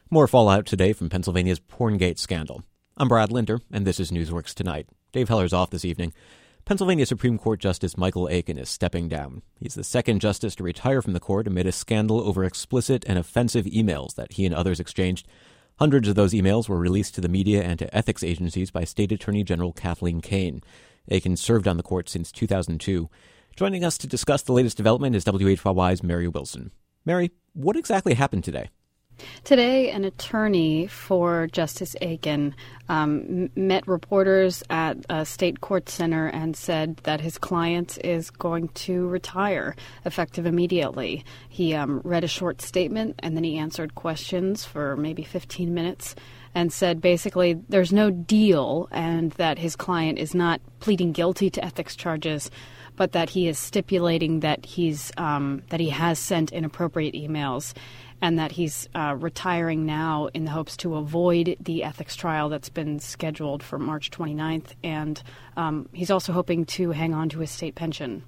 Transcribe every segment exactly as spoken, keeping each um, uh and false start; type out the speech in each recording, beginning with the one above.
More fallout today from Pennsylvania's Porngate scandal. I'm Brad Linder, and this is Newsworks Tonight. Dave Heller's off this evening. Pennsylvania Supreme Court Justice Michael Aiken is stepping down. He's the second justice to retire from the court amid a scandal over explicit and offensive emails that he and others exchanged. Hundreds of those emails were released to the media and to ethics agencies by State Attorney General Kathleen Kane. Aiken served on the court since two thousand two. Joining us to discuss the latest development is W H Y Y's Mary Wilson. Mary, what exactly happened today? Today, an attorney for Justice Aiken um, met reporters at a state court center and said that his client is going to retire effective immediately. He um, read a short statement and then he answered questions for maybe fifteen minutes and said basically there's no deal and that his client is not pleading guilty to ethics charges, but that he is stipulating that he's um, that he has sent inappropriate emails and that he's uh, retiring now in the hopes to avoid the ethics trial that's been scheduled for March twenty-ninth. And um, he's also hoping to hang on to his state pension.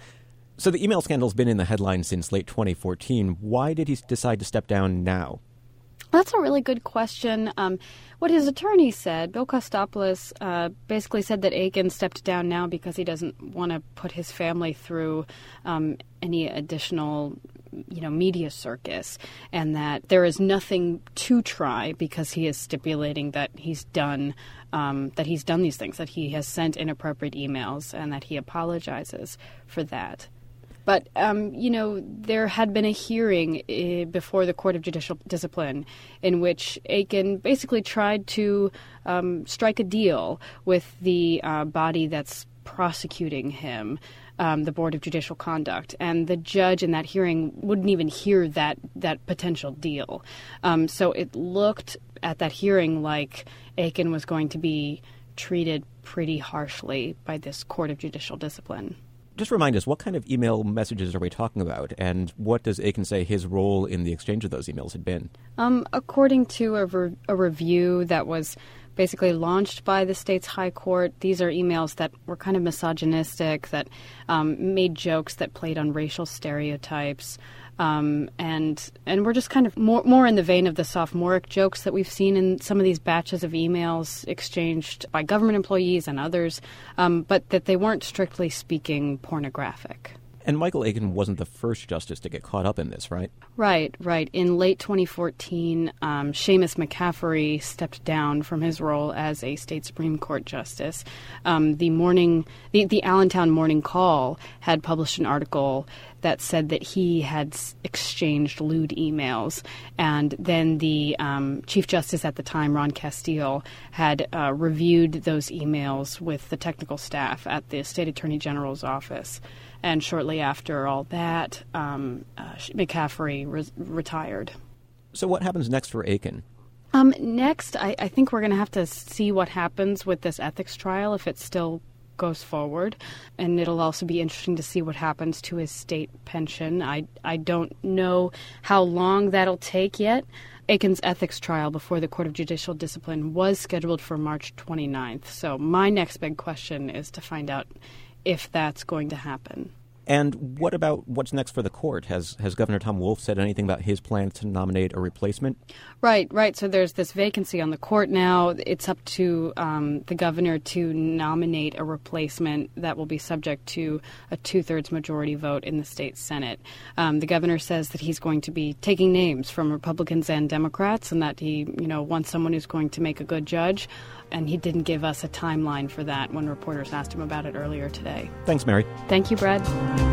So the email scandal's been in the headlines since late twenty fourteen. Why did he decide to step down now? That's a really good question. Um, what his attorney said, Bill Kostopoulos, uh, basically said that Aiken stepped down now because he doesn't want to put his family through um, any additional, you know, media circus, and that there is nothing to try because he is stipulating that he's done um, that he's done these things, that he has sent inappropriate emails, and that he apologizes for that. But, um, you know, there had been a hearing uh, before the Court of Judicial Discipline in which Aiken basically tried to um, strike a deal with the uh, body that's prosecuting him, um, the Board of Judicial Conduct. And the judge in that hearing wouldn't even hear that, that potential deal. Um, so it looked at that hearing like Aiken was going to be treated pretty harshly by this Court of Judicial Discipline. Just remind us, what kind of email messages are we talking about, and what does Aiken say his role in the exchange of those emails had been? Um, according to a, re- a review that was basically launched by the state's high court, these are emails that were kind of misogynistic, that um, made jokes that played on racial stereotypes, um, and and we're just kind of more more in the vein of the sophomoric jokes that we've seen in some of these batches of emails exchanged by government employees and others, um, but that they weren't strictly speaking pornographic. And Michael Aiken wasn't the first justice to get caught up in this, right? Right, right. In late twenty fourteen, um, Seamus McCaffery stepped down from his role as a state Supreme Court justice. Um, the morning, the, the Allentown Morning Call had published an article that said that he had exchanged lewd emails. And then the um, Chief Justice at the time, Ron Castile, had uh, reviewed those emails with the technical staff at the State Attorney General's office. And shortly after all that, um, uh, McCaffery re- retired. So what happens next for Aiken? Um, next, I, I think we're going to have to see what happens with this ethics trial, if it still goes forward. And it'll also be interesting to see what happens to his state pension. I, I don't know how long that'll take yet. Aiken's ethics trial before the Court of Judicial Discipline was scheduled for March twenty-ninth. So my next big question is to find out if that's going to happen. And what about what's next for the court? Has has Governor Tom Wolf said anything about his plans to nominate a replacement? Right, right. So there's this vacancy on the court now. It's up to um, the governor to nominate a replacement that will be subject to a two-thirds majority vote in the state Senate. Um, the governor says that he's going to be taking names from Republicans and Democrats, and that he, you know, wants someone who's going to make a good judge. And he didn't give us a timeline for that when reporters asked him about it earlier today. Thanks, Mary. Thank you, Brad.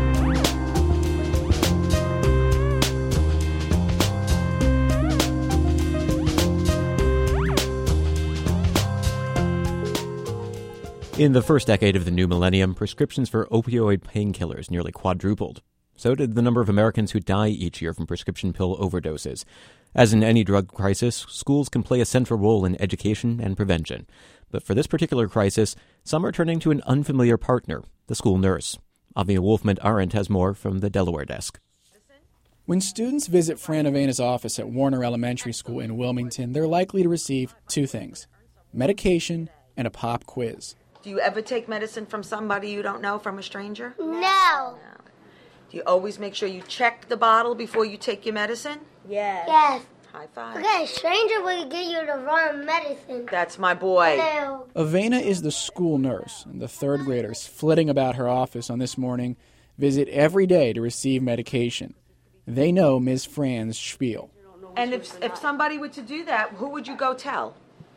In the first decade of the new millennium, prescriptions for opioid painkillers nearly quadrupled. So did the number of Americans who die each year from prescription pill overdoses. As in any drug crisis, schools can play a central role in education and prevention. But for this particular crisis, some are turning to an unfamiliar partner, the school nurse. Avia Wolfman-Arendt has more from the Delaware desk. When students visit Fran Avena's office at Warner Elementary School in Wilmington, they're likely to receive two things: medication and a pop quiz. Do you ever take medicine from somebody you don't know, from a stranger? No. No. Do you always make sure you check the bottle before you take your medicine? Yes. Yes. High five. Okay, stranger will give you the wrong medicine. That's my boy. No. Avena is the school nurse, and the third graders flitting about her office on this morning visit every day to receive medication. They know Miz Fran's spiel. And if if somebody were to do that, who would you go tell?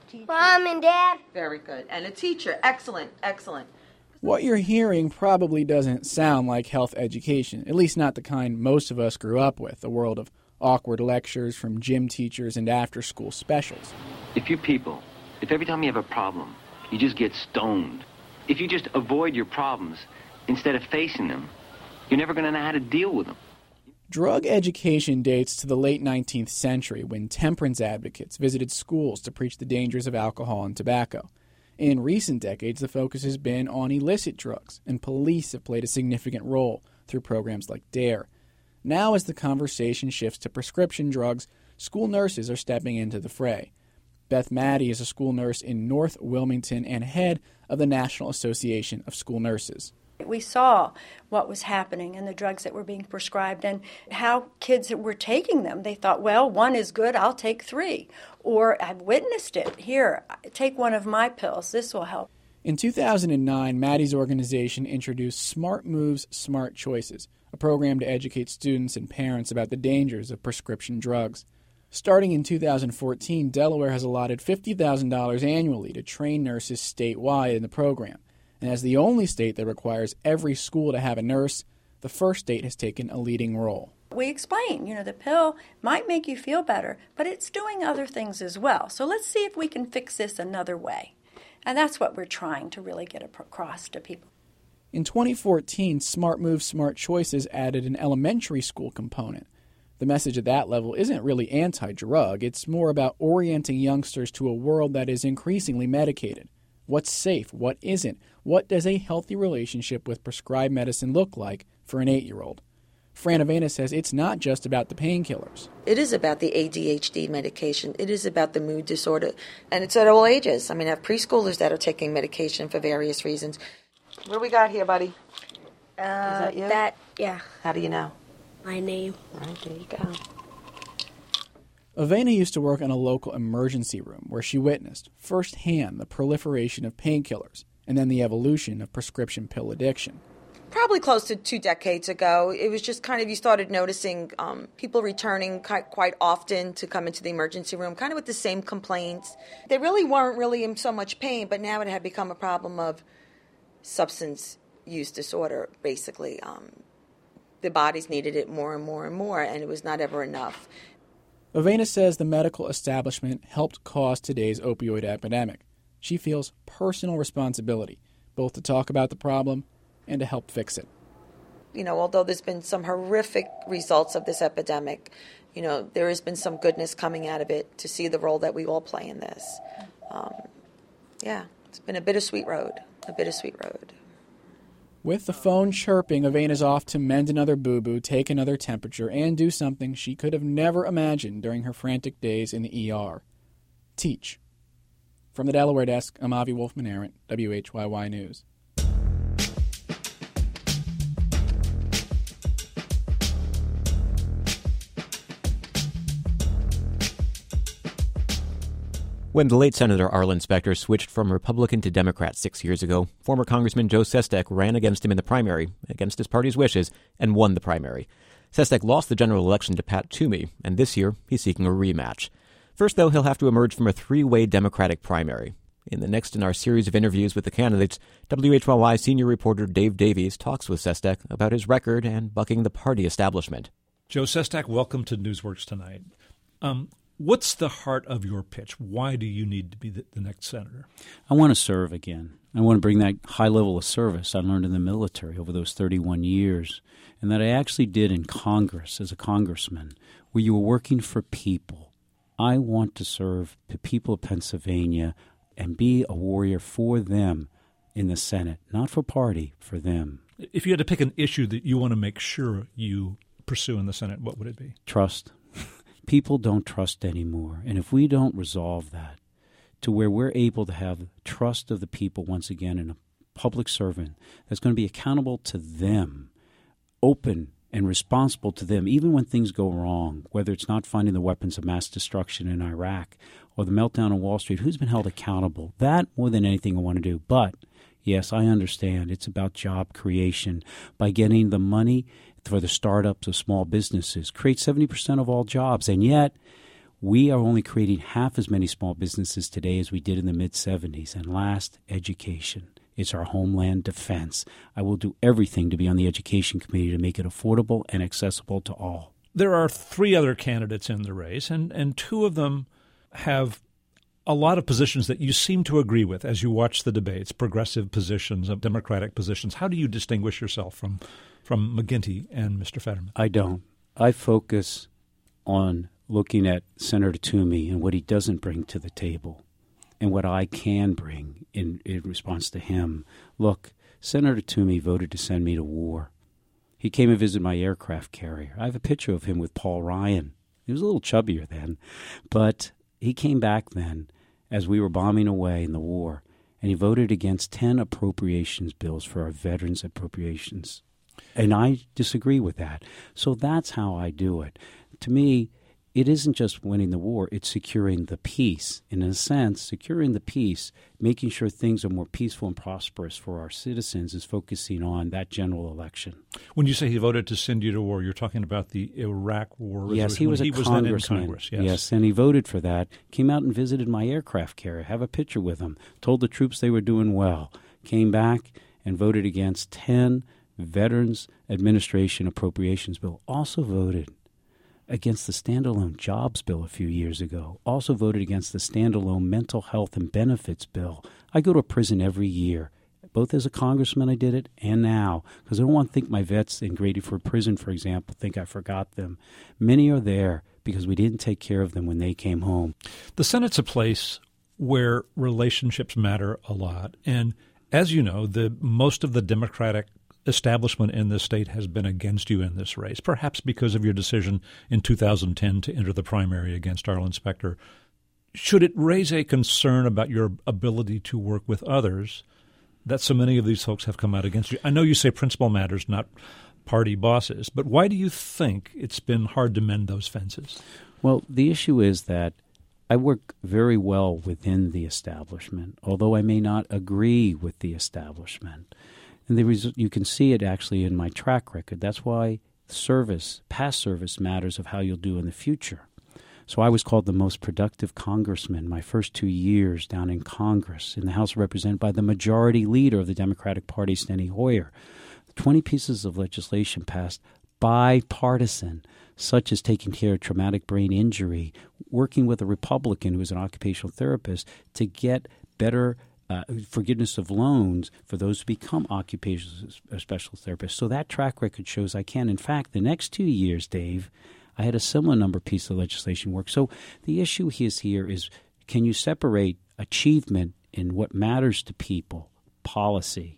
Mom and Dad. Very good. And a teacher. Excellent, excellent. What you're hearing probably doesn't sound like health education, at least not the kind most of us grew up with, a world of awkward lectures from gym teachers and after-school specials. If you people, if every time you have a problem, you just get stoned, if you just avoid your problems instead of facing them, you're never going to know how to deal with them. Drug education dates to the late nineteenth century when temperance advocates visited schools to preach the dangers of alcohol and tobacco. In recent decades, the focus has been on illicit drugs, and police have played a significant role through programs like DARE. Now, as the conversation shifts to prescription drugs, school nurses are stepping into the fray. Beth Maddie is a school nurse in North Wilmington and head of the National Association of School Nurses. We saw what was happening and the drugs that were being prescribed and how kids were taking them. They thought, well, one is good, I'll take three. Or I've witnessed it. Here, take one of my pills. This will help. In two thousand nine, Maddie's organization introduced Smart Moves, Smart Choices, a program to educate students and parents about the dangers of prescription drugs. Starting in two thousand fourteen, Delaware has allotted fifty thousand dollars annually to train nurses statewide in the program. And as the only state that requires every school to have a nurse, the first state has taken a leading role. We explain, you know, the pill might make you feel better, but it's doing other things as well. So let's see if we can fix this another way. And that's what we're trying to really get across to people. In twenty fourteen, Smart Moves, Smart Choices added an elementary school component. The message at that level isn't really anti-drug. It's more about orienting youngsters to a world that is increasingly medicated. What's safe? What isn't? What does a healthy relationship with prescribed medicine look like for an eight-year-old? Fran Avena says it's not just about the painkillers. It is about the A D H D medication. It is about the mood disorder. And it's at all ages. I mean, I have preschoolers that are taking medication for various reasons. What do we got here, buddy? Uh, is that you? That, yeah. How do you know? My name. All right, there you go. Avena used to work in a local emergency room where she witnessed firsthand the proliferation of painkillers and then the evolution of prescription pill addiction. Probably close to two decades ago, it was just kind of, you started noticing um, people returning quite, quite often to come into the emergency room, kind of with the same complaints. They really weren't really in so much pain, but now it had become a problem of substance use disorder, basically. Um, the bodies needed it more and more and more, and it was not ever enough. Avena says the medical establishment helped cause today's opioid epidemic. She feels personal responsibility, both to talk about the problem and to help fix it. You know, although there's been some horrific results of this epidemic, you know, there has been some goodness coming out of it to see the role that we all play in this. Um, yeah, it's been a bittersweet road, a bittersweet road. With the phone chirping, Avena's off to mend another boo-boo, take another temperature, and do something she could have never imagined during her frantic days in the E R. Teach. From the Delaware desk, I'm Avi Wolfman-Arent, W H Y Y News. When the late Senator Arlen Specter switched from Republican to Democrat six years ago, former Congressman Joe Sestak ran against him in the primary, against his party's wishes, and won the primary. Sestak lost the general election to Pat Toomey, and this year he's seeking a rematch. First, though, he'll have to emerge from a three-way Democratic primary. In the next in our series of interviews with the candidates, W H Y Y senior reporter Dave Davies talks with Sestak about his record and bucking the party establishment. Joe Sestak, welcome to Newsworks tonight. Um, What's the heart of your pitch? Why do you need to be the, the next senator? I want to serve again. I want to bring that high level of service I learned in the military over those thirty-one years and that I actually did in Congress as a congressman, where you were working for people. I want to serve the people of Pennsylvania and be a warrior for them in the Senate, not for party, for them. If you had to pick an issue that you want to make sure you pursue in the Senate, what would it be? Trust. People don't trust anymore. And if we don't resolve that to where we're able to have trust of the people once again in a public servant that's going to be accountable to them, open and responsible to them, even when things go wrong, whether it's not finding the weapons of mass destruction in Iraq or the meltdown on Wall Street, who's been held accountable? That more than anything I want to do. But, yes, I understand it's about job creation by getting the money for the startups of small businesses, create seventy percent of all jobs. And yet, we are only creating half as many small businesses today as we did in the mid-seventies. And last, education. It's our homeland defense. I will do everything to be on the education committee to make it affordable and accessible to all. There are three other candidates in the race, and, and two of them have a lot of positions that you seem to agree with as you watch the debates, progressive positions, Democratic positions. How do you distinguish yourself from, from McGuinty and Mister Fetterman? I don't. I focus on looking at Senator Toomey and what he doesn't bring to the table and what I can bring in, in response to him. Look, Senator Toomey voted to send me to war. He came and visited my aircraft carrier. I have a picture of him with Paul Ryan. He was a little chubbier then, but he came back then as we were bombing away in the war, and he voted against ten appropriations bills for our veterans appropriations. And I disagree with that. So that's how I do it. To me, it isn't just winning the war, it's securing the peace. In a sense, securing the peace, making sure things are more peaceful and prosperous for our citizens is focusing on that general election. When you say he voted to send you to war, you're talking about the Iraq war resolution. Yes, he was a he was congressman. Then in Congress, yes. yes, and he voted for that, came out and visited my aircraft carrier, have a picture with him, told the troops they were doing well, came back and voted against ten Veterans Administration appropriations bill, also voted against the standalone jobs bill a few years ago, also voted against the standalone mental health and benefits bill. I go to a prison every year. Both as a congressman I did it and now, because I don't want to think my vets in Grady Ford Prison, for example, think I forgot them. Many are there because we didn't take care of them when they came home. The Senate's a place where relationships matter a lot. And as you know, the most of the Democratic establishment in this state has been against you in this race, perhaps because of your decision in two thousand ten to enter the primary against Arlen Specter. Should it raise a concern about your ability to work with others that so many of these folks have come out against you? I know you say principle matters, not party bosses, but why do you think it's been hard to mend those fences? Well, the issue is that I work very well within the establishment, although I may not agree with the establishment. And the res- you can see it actually in my track record. That's why service, past service, matters of how you'll do in the future. So I was called the most productive congressman my first two years down in Congress, in the House of Representatives, by the majority leader of the Democratic Party, Steny Hoyer. twenty pieces of legislation passed bipartisan, such as taking care of traumatic brain injury, working with a Republican who is an occupational therapist to get better Uh, forgiveness of loans for those who become occupational special therapists. So that track record shows I can. In fact, the next two years, Dave, I had a similar number of pieces of legislation work. So the issue is here is, can you separate achievement in what matters to people, policy,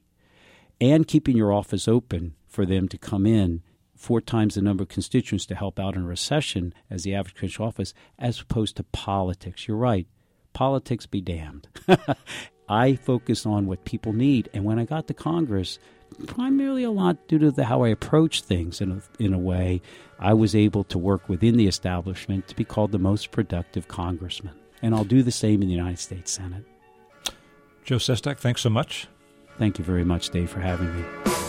and keeping your office open for them to come in four times the number of constituents to help out in a recession as the average congressional office, as opposed to politics? You're right. Politics be damned. I focus on what people need. And when I got to Congress, primarily a lot due to the, how I approach things in a, in a way, I was able to work within the establishment to be called the most productive congressman. And I'll do the same in the United States Senate. Joe Sestak, thanks so much. Thank you very much, Dave, for having me.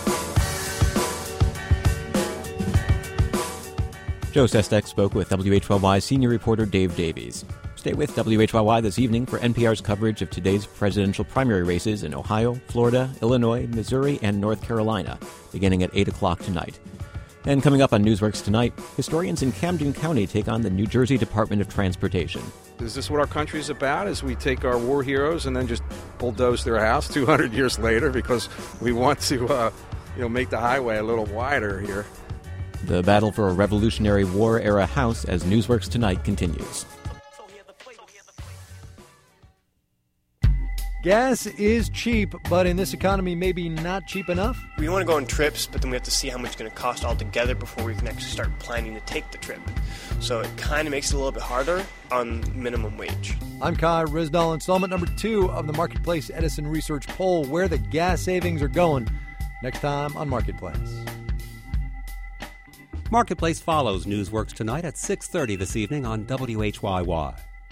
Joe Sestak spoke with W H Y Y senior reporter Dave Davies. Stay with W H Y Y this evening for N P R's coverage of today's presidential primary races in Ohio, Florida, Illinois, Missouri, and North Carolina, beginning at eight o'clock tonight. And coming up on Newsworks tonight, historians in Camden County take on the New Jersey Department of Transportation. Is this what our country is about? Is we take our war heroes and then just bulldoze their house two hundred years later because we want to uh, you know, make the highway a little wider here? The battle for a Revolutionary War-era house as Newsworks Tonight continues. Gas is cheap, but in this economy, maybe not cheap enough. We want to go on trips, but then we have to see how much it's going to cost altogether before we can actually start planning to take the trip. So it kind of makes it a little bit harder on minimum wage. I'm Kai Rizdal, installment number two of the Marketplace Edison Research Poll, where the gas savings are going. Next time on Marketplace. Marketplace follows Newsworks Tonight at six thirty this evening on W H Y Y.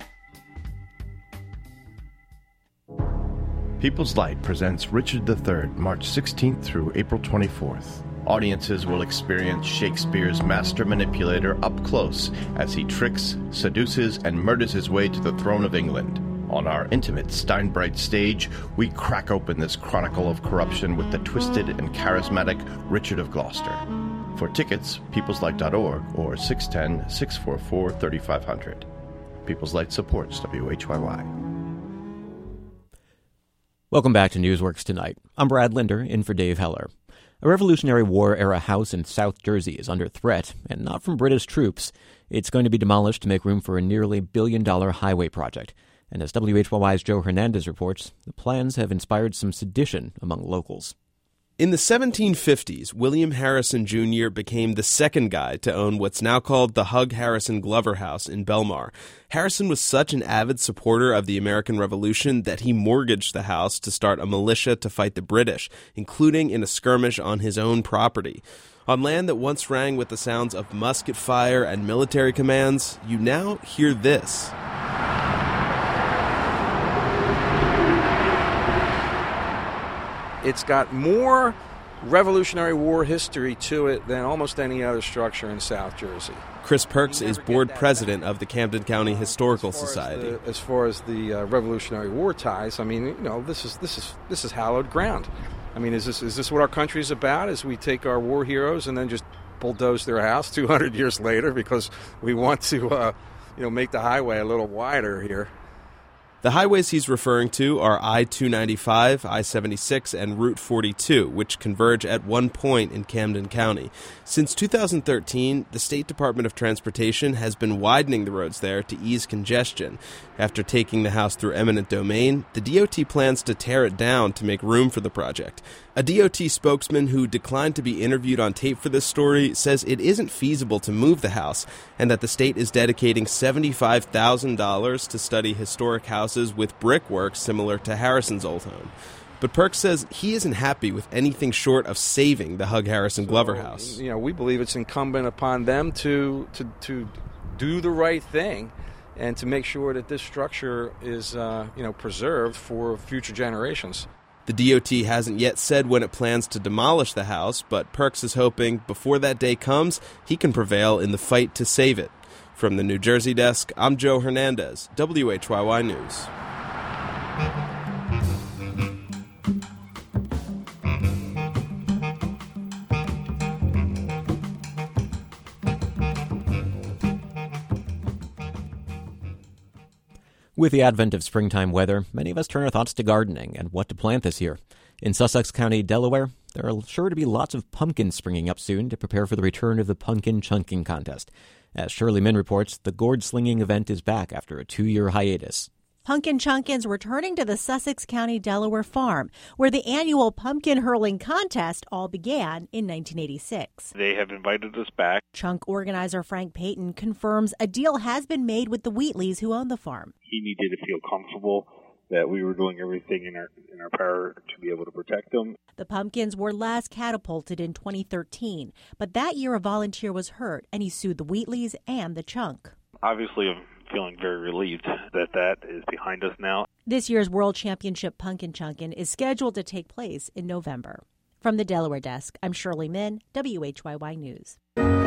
People's Light presents Richard the Third, March sixteenth through April twenty-fourth. Audiences will experience Shakespeare's master manipulator up close as he tricks, seduces, and murders his way to the throne of England. On our intimate Steinbright stage, we crack open this chronicle of corruption with the twisted and charismatic Richard of Gloucester. For tickets, peoples light dot org or six one zero, six four four, three five zero zero. People's Light supports W H Y Y. Welcome back to Newsworks Tonight. I'm Brad Linder, in for Dave Heller. A Revolutionary War-era house in South Jersey is under threat, and not from British troops. It's going to be demolished to make room for a nearly billion-dollar highway project. And as W H Y Y's Joe Hernandez reports, the plans have inspired some sedition among locals. In the seventeen fifties, William Harrison Junior became the second guy to own what's now called the Hugh Harrison Glover House in Belmar. Harrison was such an avid supporter of the American Revolution that he mortgaged the house to start a militia to fight the British, including in a skirmish on his own property. On land that once rang with the sounds of musket fire and military commands, you now hear this. It's got more Revolutionary War history to it than almost any other structure in South Jersey. Chris Perks is board president of the Camden County Historical Society. As, the, as far as the uh, Revolutionary War ties, I mean, you know, this is this is this is hallowed ground. I mean, is this is this what our country is about? Is we take our war heroes and then just bulldoze their house two hundred years later because we want to, uh, you know, make the highway a little wider here? The highways he's referring to are I two ninety-five, I seventy-six, and Route forty-two, which converge at one point in Camden County. Since two thousand thirteen, the State Department of Transportation has been widening the roads there to ease congestion. After taking the house through eminent domain, the D O T plans to tear it down to make room for the project. A D O T spokesman who declined to be interviewed on tape for this story says it isn't feasible to move the house and that the state is dedicating seventy-five thousand dollars to study historic houses with brickwork similar to Harrison's old home. But Perks says he isn't happy with anything short of saving the Hugh Harrison Glover House. You know, we believe it's incumbent upon them to to, to do the right thing and to make sure that this structure is, uh, you know, preserved for future generations. The D O T hasn't yet said when it plans to demolish the house, but Perks is hoping before that day comes, he can prevail in the fight to save it. From the New Jersey desk, I'm Joe Hernandez, W H Y Y News. With the advent of springtime weather, many of us turn our thoughts to gardening and what to plant this year. In Sussex County, Delaware, there are sure to be lots of pumpkins springing up soon to prepare for the return of the Pumpkin Chunking Contest. As Shirley Min reports, the gourd slinging event is back after a two-year hiatus. Pumpkin Chunkins returning to the Sussex County, Delaware farm, where the annual pumpkin hurling contest all began in nineteen eighty-six. They have invited us back. Chunk organizer Frank Payton confirms a deal has been made with the Wheatleys who own the farm. He needed to feel comfortable that we were doing everything in our in our power to be able to protect them. The pumpkins were last catapulted in twenty thirteen, but that year a volunteer was hurt and he sued the Wheatleys and the Chunk. Obviously, I'm feeling very relieved that that is behind us now. This year's World Championship Pumpkin Chunkin' is scheduled to take place in November. From the Delaware desk, I'm Shirley Min, W H Y Y News.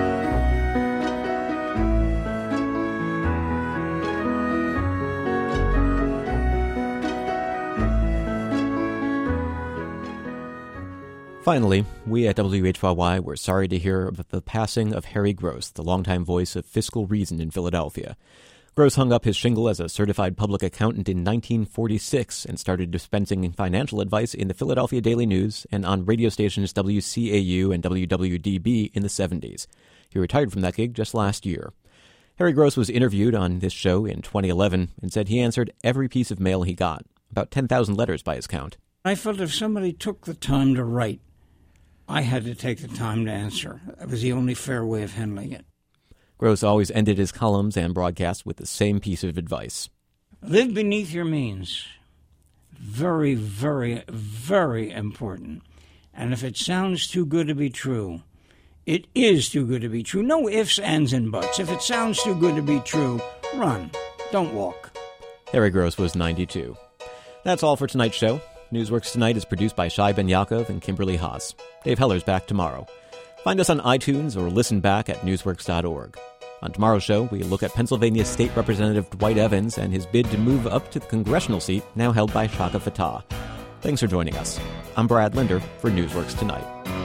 Finally, we at W H Y Y were sorry to hear of the passing of Harry Gross, the longtime voice of Fiscal Reason in Philadelphia. Gross hung up his shingle as a certified public accountant in nineteen forty-six and started dispensing financial advice in the Philadelphia Daily News and on radio stations W C A U and W W D B in the seventies. He retired from that gig just last year. Harry Gross was interviewed on this show in twenty eleven and said he answered every piece of mail he got, about ten thousand letters by his count. I felt if somebody took the time to write, I had to take the time to answer. That was the only fair way of handling it. Gross always ended his columns and broadcasts with the same piece of advice. Live beneath your means. Very, very, very important. And if it sounds too good to be true, It is too good to be true. No ifs, ands, and buts. If it sounds too good to be true, run. Don't walk. Harry Gross was ninety-two. That's all for tonight's show. Newsworks Tonight is produced by Shai Ben Yaakov and Kimberly Haas. Dave Heller's back tomorrow. Find us on iTunes or listen back at newsworks dot org. On tomorrow's show, we look at Pennsylvania State Representative Dwight Evans and his bid to move up to the congressional seat now held by Shaka Fatah. Thanks for joining us. I'm Brad Linder for Newsworks Tonight.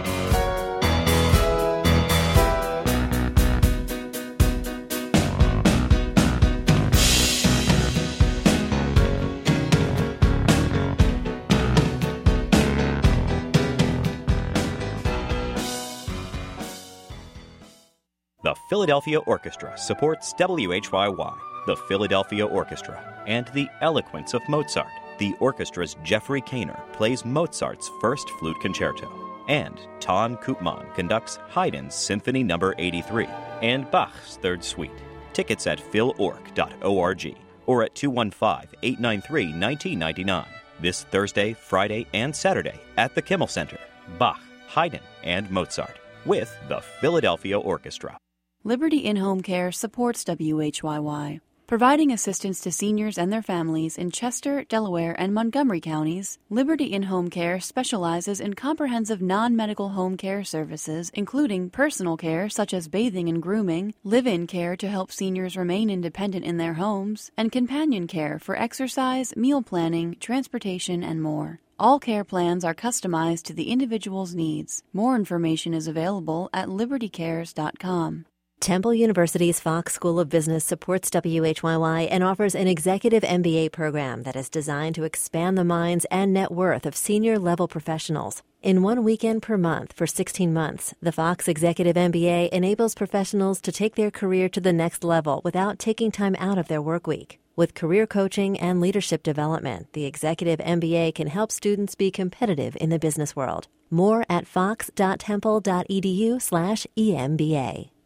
The Philadelphia Orchestra supports W H Y Y, the Philadelphia Orchestra, and the eloquence of Mozart. The orchestra's Jeffrey Kainer plays Mozart's first flute concerto, and Ton Koopman conducts Haydn's Symphony Number eighty-three and Bach's Third Suite. Tickets at phil org dot org or at two one five, eight nine three, one nine nine nine. This Thursday, Friday, and Saturday at the Kimmel Center. Bach, Haydn, and Mozart with the Philadelphia Orchestra. Liberty In-Home Care supports W H Y Y, providing assistance to seniors and their families in Chester, Delaware, and Montgomery counties. Liberty In-Home Care specializes in comprehensive non-medical home care services, including personal care such as bathing and grooming, live-in care to help seniors remain independent in their homes, and companion care for exercise, meal planning, transportation, and more. All care plans are customized to the individual's needs. More information is available at liberty cares dot com. Temple University's Fox School of Business supports W H Y Y and offers an executive M B A program that is designed to expand the minds and net worth of senior-level professionals. In one weekend per month for sixteen months, the Fox Executive M B A enables professionals to take their career to the next level without taking time out of their work week. With career coaching and leadership development, the Executive M B A can help students be competitive in the business world. More at fox dot temple dot e d u slash E M B A.